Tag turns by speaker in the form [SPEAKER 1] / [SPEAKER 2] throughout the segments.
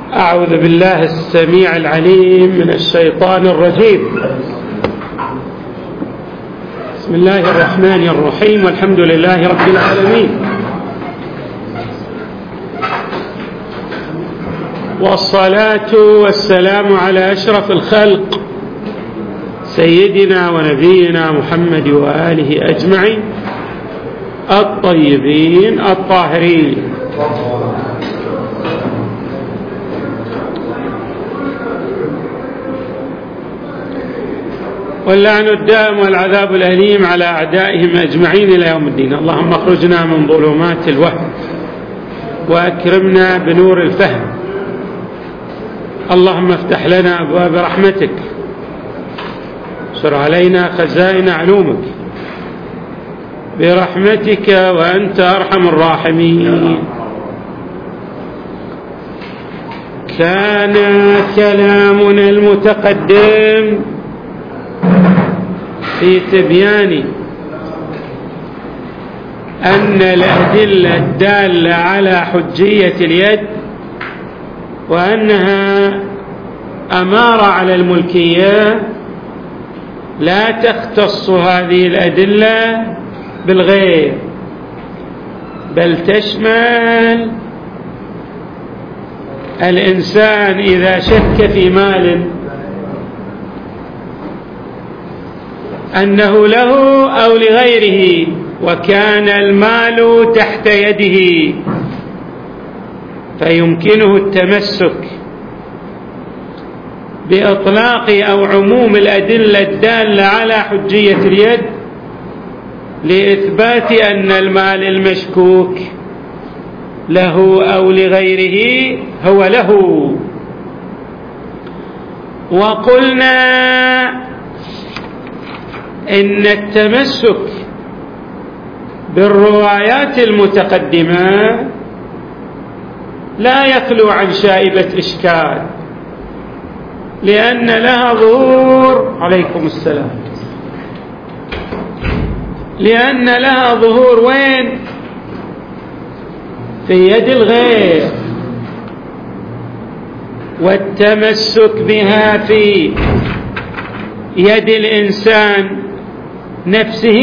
[SPEAKER 1] أعوذ بالله السميع العليم من الشيطان الرجيم. بسم الله الرحمن الرحيم، والحمد لله رب العالمين، والصلاة والسلام على أشرف الخلق سيدنا ونبينا محمد وآله أجمعين الطيبين الطاهرين. واللعن الدائم والعذاب الأليم على أعدائهم أجمعين إلى يوم الدين. اللهم اخرجنا من ظلمات الوهم وأكرمنا بنور الفهم. اللهم افتح لنا أبواب رحمتك، سر علينا خزائن علومك برحمتك وأنت أرحم الراحمين. كان كلامنا المتقدم في تبيان أن الأدلة الدالة على حجية اليد وأنها أمارة على الملكية لا تختص هذه الأدلة بالغير، بل تشمل الإنسان إذا شك في مال أنه له أو لغيره وكان المال تحت يده، فيمكنه التمسك بإطلاق أو عموم الأدلة الدالة على حجية اليد لإثبات أن المال المشكوك له أو لغيره هو له. وقلنا إن التمسك بالروايات المتقدمة لا يخلو عن شائبة إشكال، لأن لها ظهور عليكم السلام، لأن لها ظهور وين؟ في يد الغير، والتمسك بها في يد الإنسان نفسه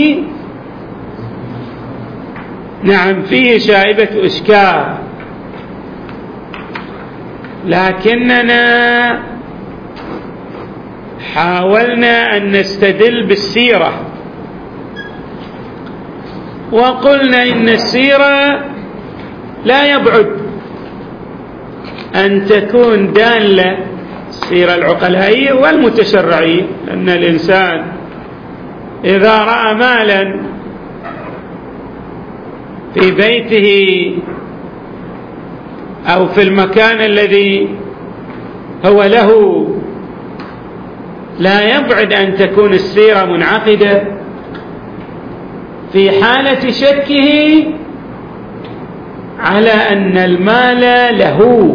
[SPEAKER 1] نعم فيه شائبة إشكال. لكننا حاولنا أن نستدل بالسيرة، وقلنا إن السيرة لا يبعد أن تكون دالة، السيرة العقلائية والمتشرعية، لأن الإنسان إذا رأى مالا في بيته أو في المكان الذي هو له لا يبعد أن تكون السيرة منعقدة في حالة شكه على أن المال له.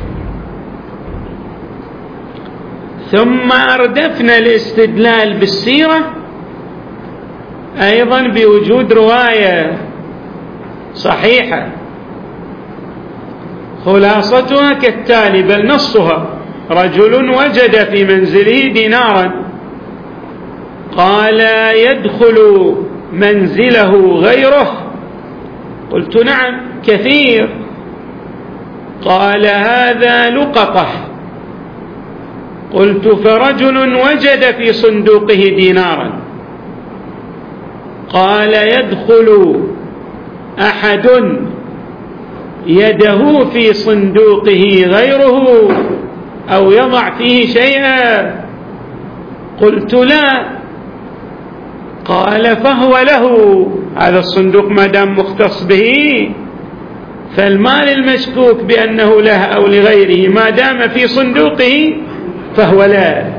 [SPEAKER 1] ثم أردفنا الاستدلال بالسيرة أيضا بوجود رواية صحيحة خلاصتها كالتالي بل نصها: رجل وجد في منزله دينارا، قال يدخل منزله غيره؟ قلت نعم كثير. قال هذا لقطة. قلت فرجل وجد في صندوقه دينارا، قال يدخل أحد يده في صندوقه غيره أو يضع فيه شيئا؟ قلت لا. قال فهو له، هذا الصندوق ما دام مختص به، فالمال المشكوك بأنه له أو لغيره ما دام في صندوقه فهو له.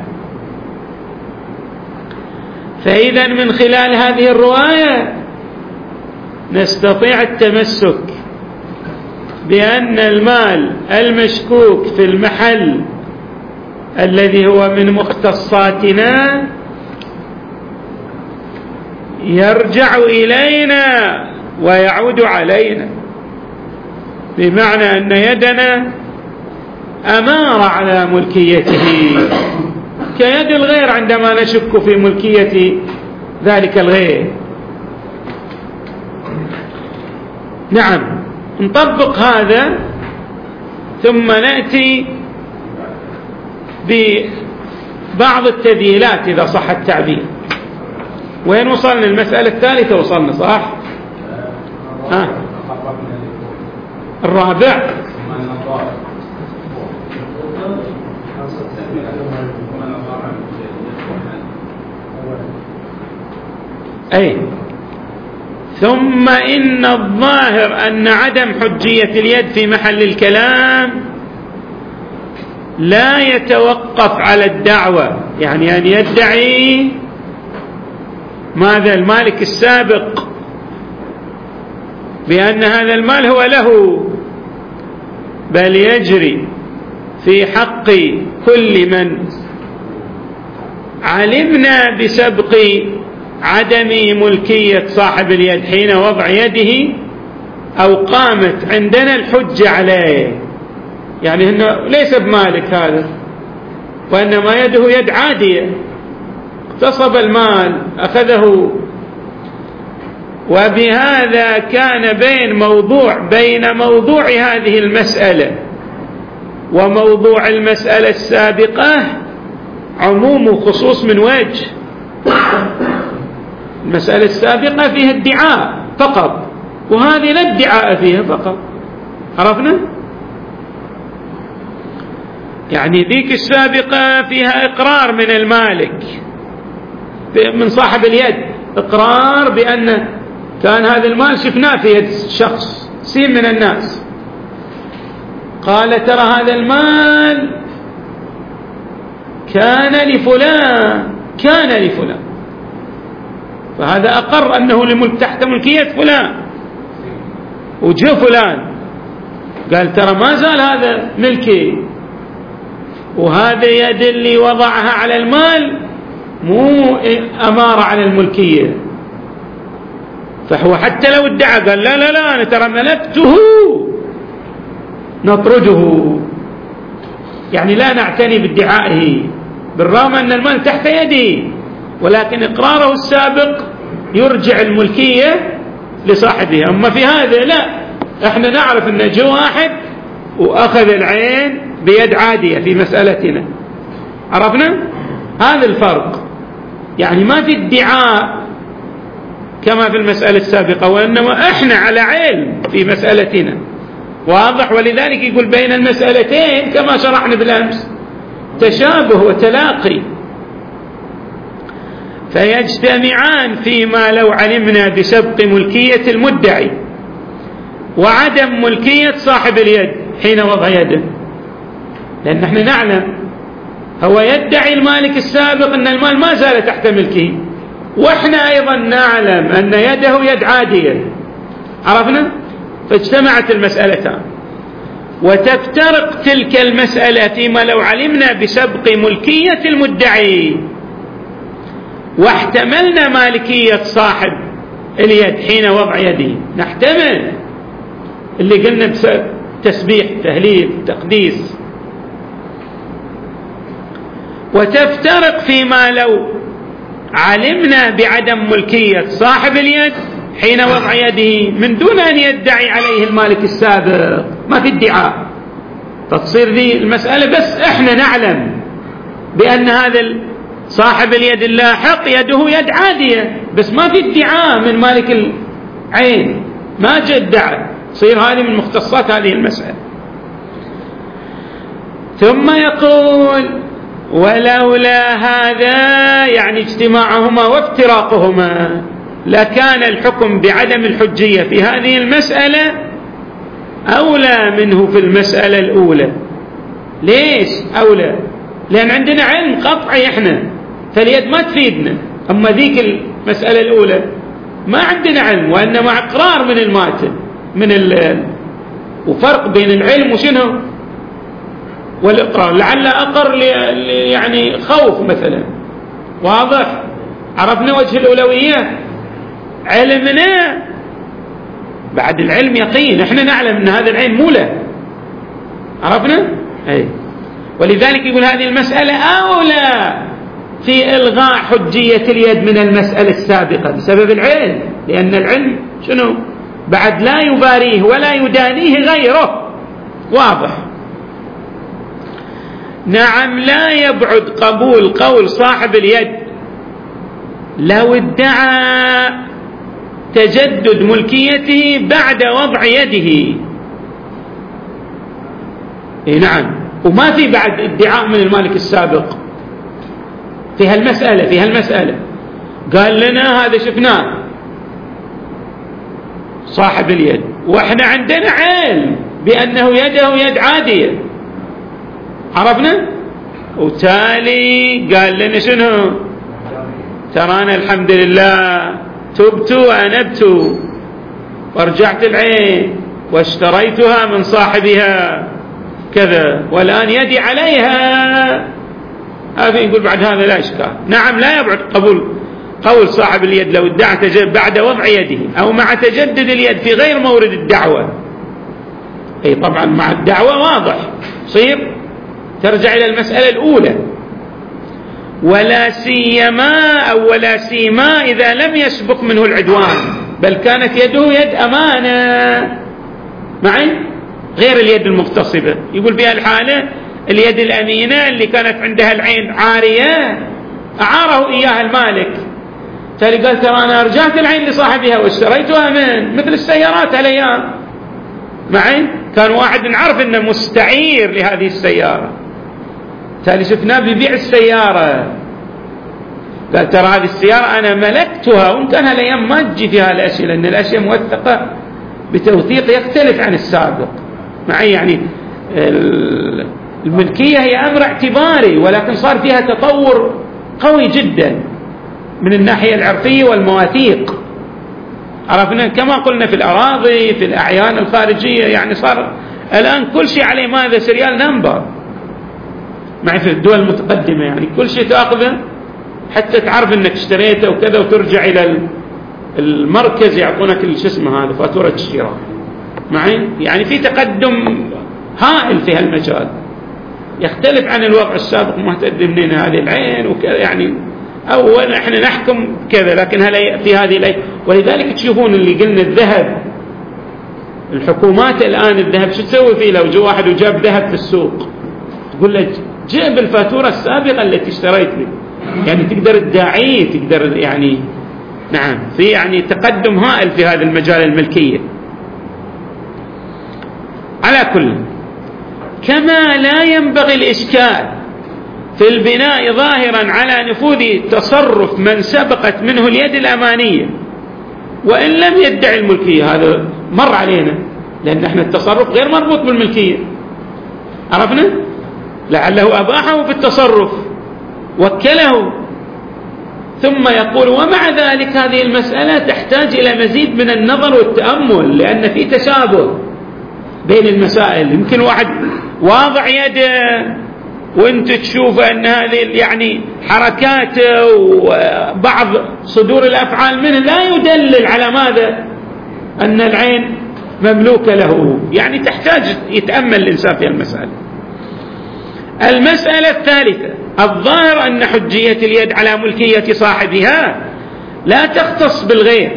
[SPEAKER 1] فإذا من خلال هذه الرواية نستطيع التمسك بأن المال المشكوك في المحل الذي هو من مختصاتنا يرجع إلينا ويعود علينا، بمعنى أن يدنا أمار على ملكيته، كيد الغير عندما نشك في ملكية ذلك الغير. نعم، نطبق هذا ثم نأتي ببعض التذييلات إذا صح التعبير. وين وصلنا؟ المسألة الثالثة وصلنا، صح؟ الرابع. أي ثم إن الظاهر أن عدم حجية اليد في محل الكلام لا يتوقف على الدعوة، يعني أن يدعي ماذا المالك السابق بأن هذا المال هو له، بل يجري في حق كل من علمنا بسبق عدم ملكية صاحب اليد حين وضع يده أو قامت عندنا الحجة عليه، يعني أنه ليس بمالك هذا، وإنما يده يد عادية، اغتصب المال أخذه. وبهذا كان بين موضوع هذه المسألة وموضوع المسألة السابقة عموم وخصوص من وجه. المسألة السابقة فيها ادعاء فقط، وهذه لا ادعاء فيها فقط. عرفنا؟ يعني ذيك السابقة فيها إقرار من المالك من صاحب اليد، إقرار بأن كان هذا المال شفناه في يد شخص سين من الناس، قال ترى هذا المال كان لفلان، فهذا أقر أنه تحت ملكية فلان. وجاء فلان قال ترى ما زال هذا ملكي، وهذا يد اللي وضعها على المال مو أمارة على الملكية. فهو حتى لو ادعى قال لا أنا ترى ملكته، نطرده، يعني لا نعتني بادعائه بالرغم أن المال تحت يدي، ولكن إقراره السابق يرجع الملكية لصاحبها. أما في هذا لا، احنا نعرف أن جاء واحد وأخذ العين بيد عادية في مسألتنا، عرفنا هذا الفرق. يعني ما في ادعاء كما في المسألة السابقة، وإنما احنا على علم في مسألتنا، واضح. ولذلك يقول بين المسألتين كما شرحنا بالأمس تشابه وتلاقي، فيجتمعان فيما لو علمنا بسبق ملكية المدعي وعدم ملكية صاحب اليد حين وضع يده. لأن احنا نعلم هو يدعي المالك السابق أن المال ما زال تحت ملكه، واحنا أيضا نعلم أن يده يد عادية، عرفنا؟ فاجتمعت المسألتان. وتفترق تلك المسألة فيما لو علمنا بسبق ملكية المدعي واحتملنا مالكية صاحب اليد حين وضع يده، نحتمل اللي قلنا بتسبيح تهليل تقديس. وتفترق فيما لو علمنا بعدم ملكية صاحب اليد حين وضع يده من دون أن يدعي عليه المالك السابق، ما في ادعاء، فتصير ذي المسألة بس احنا نعلم بأن هذا صاحب اليد اللاحق يده يد عادية، بس ما في ادعاء من مالك العين، ما جاء ادعاء، تصير هذه من مختصات هذه المسألة. ثم يقول ولولا هذا، يعني اجتماعهما وافتراقهما، لكان الحكم بعدم الحجية في هذه المسألة أولى منه في المسألة الأولى. ليش أولى؟ لأن عندنا علم قطعي احنا، فاليد ما تفيدنا. أما ذيك المسألة الأولى ما عندنا علم، وإنما إقرار من الماتن وفرق بين العلم وشنو والإقرار. لعل أقر يعني خوف مثلا، واضح؟ عرفنا وجه الأولوية. علمنا بعد العلم يقين، احنا نعلم ان هذا العين مو له، عرفنا؟ ولذلك يقول هذه المسألة أولى في إلغاء حجية اليد من المسألة السابقة بسبب العلم، لأن العلم شنو؟ بعد لا يباريه ولا يدانيه غيره، واضح. نعم، لا يبعد قبول قول صاحب اليد لو ادعى تجدد ملكيته بعد وضع يده. نعم، وما في بعد ادعاء من المالك السابق في هالمسألة قال لنا هذا شفناه صاحب اليد، واحنا عندنا علم بأنه يده يد عادية، عرفنا، وتالي قال لنا شنو؟ ترانا الحمد لله تبت وأنبت ورجعت العين واشتريتها من صاحبها كذا والآن يدي عليها. هذا يقول بعد هذا لا إشكال. نعم، لا يبعد قول صاحب اليد لو ادعى بعد وضع يده أو مع تجدد اليد في غير مورد الدعوة. طبعا مع الدعوة واضح صير ترجع إلى المسألة الأولى، ولا سيما إذا لم يسبق منه العدوان بل كانت يده يد أمانة معي غير اليد المغتصبة. يقول بها الحالة اليد الأمينة اللي كانت عندها العين عارية أعاره إياها المالك، تالي قال ترى أنا رجعت العين لصاحبها واشتريتها من مثل السيارات هالأيام معي، كان واحد نعرف إنه مستعير لهذه السيارة، تالي شفناه بيبيع السيارة قال ترى هذه السيارة أنا ملكتها، وإن كان هالأيام ما تجي فيها الأشياء لأن الأشياء موثقة بتوثيق يختلف عن السابق معي. يعني الملكية هي أمر اعتباري، ولكن صار فيها تطور قوي جدا من الناحية العرفية والمواثيق، عرفنا كما قلنا في الأراضي في الأعيان الخارجية، يعني صار الآن كل شيء عليه ماذا؟ سريال نمبر معي في الدول المتقدمة، يعني كل شيء تأخذه حتى تعرف أنك اشتريته وكذا، وترجع إلى المركز يعطونك شو اسمه هذا فاتورة الشراء معي. يعني في تقدم هائل في هالمجال، يختلف عن الوضع السابق، ما تدري منين هذه العين وكذا، يعني أول احنا نحكم كذا، لكن في هذه الأيام. ولذلك تشوفون اللي قلنا الذهب، الحكومات الآن الذهب شو تسوي فيه؟ لو جو واحد وجاب ذهب في السوق تقول له جيب الفاتورة السابقة التي اشتريت به، يعني تقدر تداعيه، تقدر يعني نعم في يعني تقدم هائل في هذا المجال الملكية. على كل، كما لا ينبغي الإشكال في البناء ظاهرا على نفوذ تصرف من سبقت منه اليد الأمانية وإن لم يدعي الملكية، هذا مر علينا لأن احنا التصرف غير مربوط بالملكية، عرفنا لعله أباحه في التصرف وكله، ثم يقول ومع ذلك هذه المسألة تحتاج إلى مزيد من النظر والتأمل، لأن في تشابه بين المسائل. يمكن واحد واضع يده وانت تشوف أن هذه يعني حركاته وبعض صدور الأفعال منه لا يدلل على ماذا؟ أن العين مملوكة له، يعني تحتاج يتأمل الإنسان في المسألة. المسألة الثالثة، الظاهر أن حجية اليد على ملكية صاحبها لا تختص بالغير.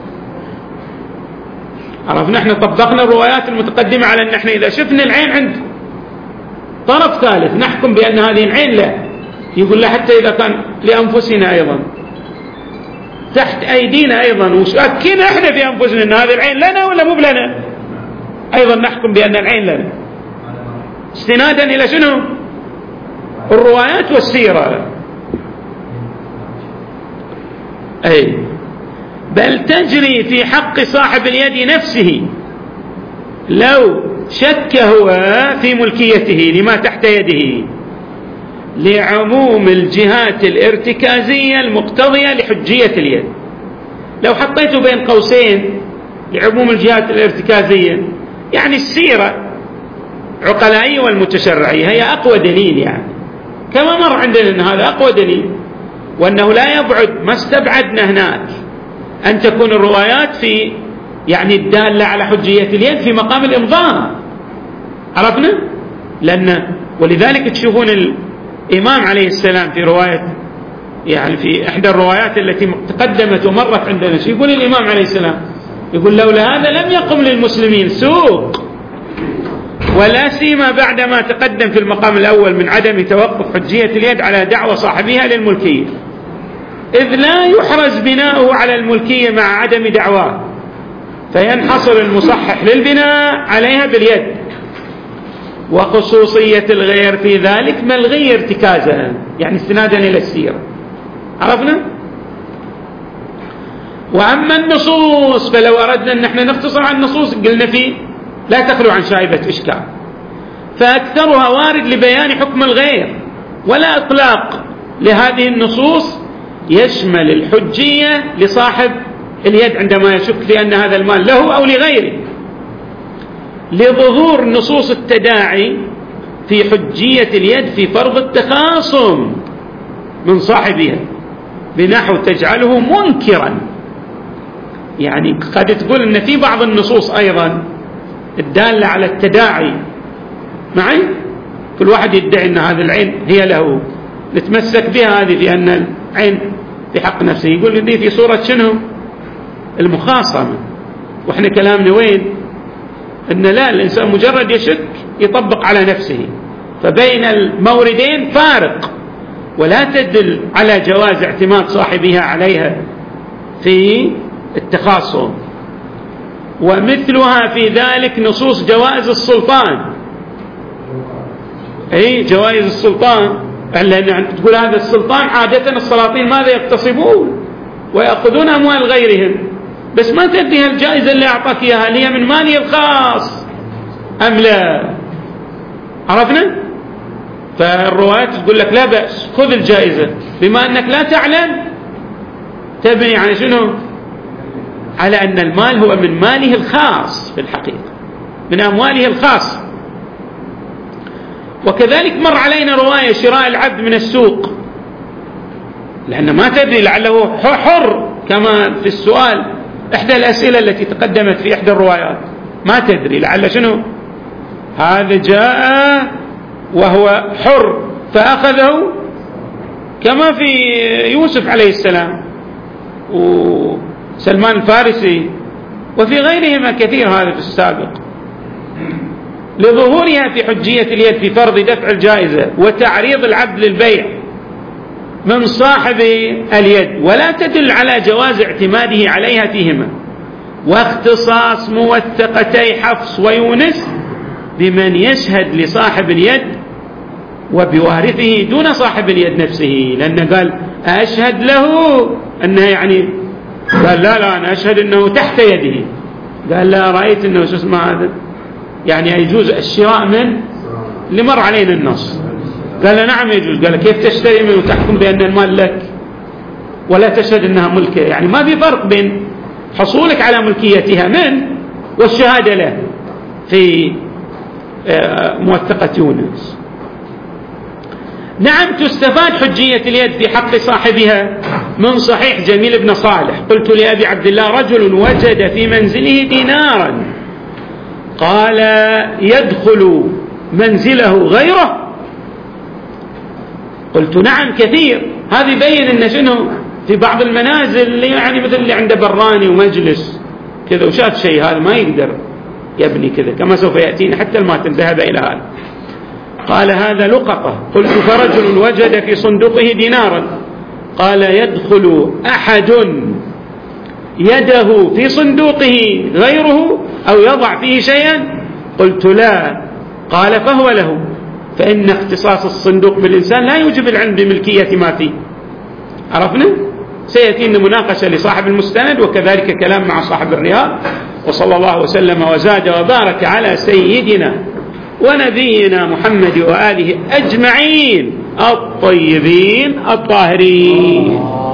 [SPEAKER 1] عرفنا احنا طبقنا الروايات المتقدمة على أن احنا إذا شفنا العين عند طرف ثالث نحكم بأن هذه العين لا، يقول لا حتى إذا كان لأنفسنا أيضا تحت أيدينا أيضا وشاكين احنا في أنفسنا أن هذه العين لنا ولا مو بلنا، أيضا نحكم بأن العين لنا استنادا إلى شنو؟ الروايات والسيرة. أي بل تجري في حق صاحب اليد نفسه لو شك هو في ملكيته لما تحت يده، لعموم الجهات الارتكازية المقتضية لحجية اليد. لو حطيته بين قوسين لعموم الجهات الارتكازية، يعني السيرة عقلائية والمتشرعية هي أقوى دليل، يعني كما مر عندنا أن هذا أقوى دليل، وأنه لا يبعد، ما استبعدنا هناك أن تكون الروايات في يعني الدالة على حجية اليد في مقام الإمضاء، عرفنا ولذلك تشوفون الإمام عليه السلام في رواية، يعني في إحدى الروايات التي تقدمت ومرت عندنا، يقول الإمام عليه السلام، يقول لولا هذا لم يقم للمسلمين سوق، ولا سيما بعدما تقدم في المقام الأول من عدم توقف حجية اليد على دعوى صاحبها للملكية، إذ لا يحرز بناؤه على الملكية مع عدم دعواه، فينحصر المصحح للبناء عليها باليد، وخصوصية الغير في ذلك ملغي ارتكازها، يعني استنادا إلى السيرة. عرفنا؟ وأما النصوص فلو أردنا أن احنا نختصر عن النصوص قلنا فيه لا تخلو عن شائبة إشكال، فأكثرها وارد لبيان حكم الغير، ولا إطلاق لهذه النصوص يشمل الحجية لصاحب اليد عندما يشك في أن هذا المال له أو لغيره، لظهور نصوص التداعي في حجية اليد في فرض التخاصم من صاحبها بنحو تجعله منكرا. يعني قد تقول أن في بعض النصوص أيضا الدالة على التداعي معي، كل واحد يدعي أن هذه العين هي له، نتمسك بها هذه في أن العين في حق نفسه، يقول لي في صورة شنو؟ المخاصمة. وإحنا كلامنا وين؟ أن لا، الإنسان مجرد يشك يطبق على نفسه، فبين الموردين فارق، ولا تدل على جواز اعتماد صاحبها عليها في التخاصم. ومثلها في ذلك نصوص جوائز السلطان، أي جوائز السلطان، لأن تقول هذا السلطان عادة السلاطين ماذا يقتصبون ويأخذون أموال غيرهم، بس ما تدري الجائزة اللي أعطاك إياها هي من مالي الخاص أم لا. عرفنا؟ فالروايات تقول لك لا بأس خذ الجائزة، بما أنك لا تعلم تبني على شنو؟ على أن المال هو من ماله الخاص في الحقيقة، من أمواله الخاص. وكذلك مر علينا رواية شراء العبد من السوق، لأن ما تدري لعله حر، كما في السؤال إحدى الأسئلة التي تقدمت في إحدى الروايات، ما تدري لعل شنو هذا جاء وهو حر فأخذه، كما في يوسف عليه السلام وسلمان الفارسي وفي غيرهما كثير هذا في السابق، لظهورها في حجية اليد في فرض دفع الجائزة وتعريض العبد للبيع من صاحب اليد، ولا تدل على جواز اعتماده عليها فيهما، واختصاص موثقتي حفص ويونس بمن يشهد لصاحب اليد وبوارثه دون صاحب اليد نفسه، لأنه قال أشهد له أنه، يعني قال لا أنا أشهد أنه تحت يده، قال لا رأيت أنه شو اسمه هذا، يعني يجوز الشراء من اللي مر علينا النص، قال نعم يجوز، قال كيف تشتري منه وتحكم بأن المال لك ولا تشهد أنها ملكه؟ يعني ما في فرق بين حصولك على ملكيتها من والشهادة له في موثقة يونس. نعم تستفاد حجية اليد في حق صاحبها من صحيح جميل بن صالح، قلت لأبي عبد الله رجل وجد في منزله دينارا قال يدخل منزله غيره؟ قلت نعم كثير. هذا يبين ان شنو في بعض المنازل اللي يعني مثل اللي عنده براني ومجلس كذا وشاف شيء هذا ما يقدر يبني كذا، كما سوف يأتينا حتى الماتن ذهب إلى هذا. قال هذا لقطة. قلت فرجل وجد في صندوقه دينارا قال يدخل أحد يده في صندوقه غيره أو يضع فيه شيئا؟ قلت لا. قال فهو له، فإن اختصاص الصندوق بالإنسان لا يوجب العلم بملكية ما فيه. عرفنا؟ سيأتينا مناقشة لصاحب المستند، وكذلك كلام مع صاحب الرياض. وصلى الله وسلم وزاد وبارك على سيدنا ونبينا محمد وآله أجمعين الطيبين الطاهرين.